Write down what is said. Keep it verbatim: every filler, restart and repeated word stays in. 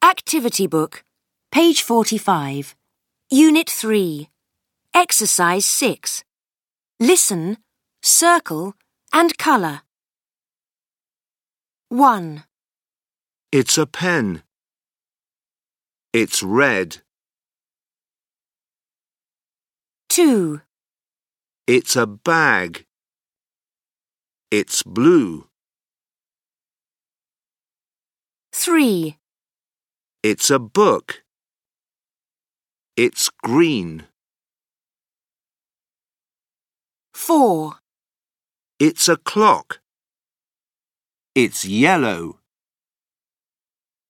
Activity book, page forty-five, Unit three, Exercise six. Listen, circle and colour. one. It's a pen. It's red. two. It's a bag. It's blue. three. It's a book. It's green. four. It's a clock. It's yellow.